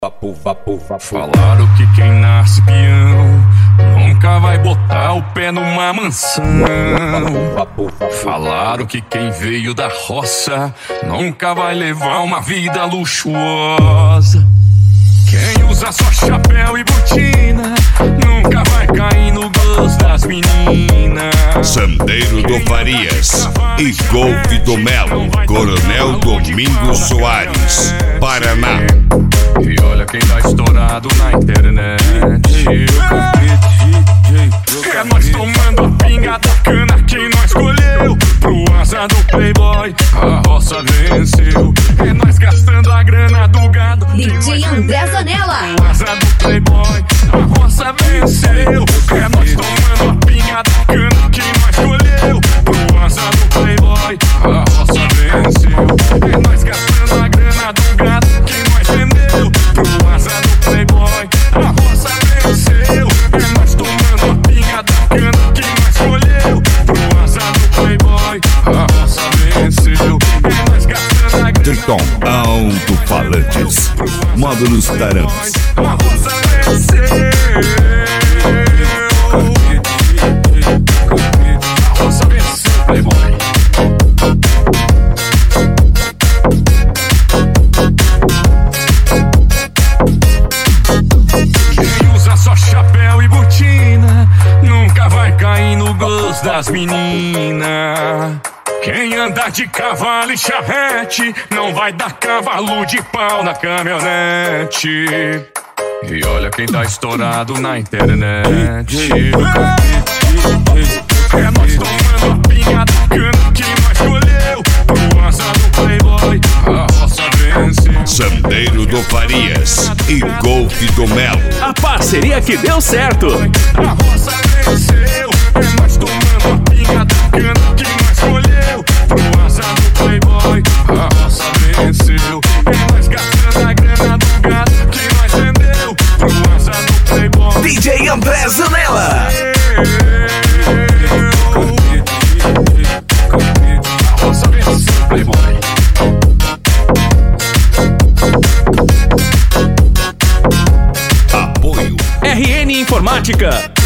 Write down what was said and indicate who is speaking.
Speaker 1: Falaram que quem nasce peão nunca vai botar o pé numa mansão. Falaram que quem veio da roça nunca vai levar uma vida luxuosa. Quem usa só chapéu e botina nunca vai cair no gosto das meninas.
Speaker 2: Sandeiro do Farias e Golfe do Melo, Coronel Domingos Soares, Paraná.
Speaker 1: E olha quem tá estourado na internet. É nós tomando a pinga da cana que nós escolheu. Pro asa do playboy, a roça venceu. É nós gastando a grana do gado.
Speaker 3: DJ André Zanella.
Speaker 1: Pro asa do playboy, a roça venceu. É nós tomando a pinga da cana que nós escolheu. Pro asa do playboy, a roça venceu. É nós gastando a grana do gado que nós vendeu. Pro asa do playboy, a roça venceu. É nós tomando a pinga da cana que nós escolheu. Pro asa do playboy, a roça venceu. É nós gastando a grana.
Speaker 2: Triton Alto-Falantes, módulos Tarantes.
Speaker 1: A roça venceu. A roça venceu, playboy. Só chapéu e botina nunca vai cair no gosto das meninas. Quem anda de cavalo e charrete não vai dar cavalo de pau na caminhonete. E olha quem tá estourado na internet. É nós tomando a pinga da cana que nós escolheu. Pro asa do playboy, a roça venceu.
Speaker 2: Sandeiro do Farias e Golfe do Melo.
Speaker 4: A parceria que deu certo.
Speaker 1: A roça venceu. É nós tomando a pinga da cana que nós escolheu. Pro asa do playboy, a roça venceu. É nós gastando a grana do gado que nós vendeu. Pro asa do playboy,
Speaker 4: DJ André Zanella.
Speaker 1: A roça venceu, playboy.
Speaker 2: Apoio
Speaker 4: RN Informática.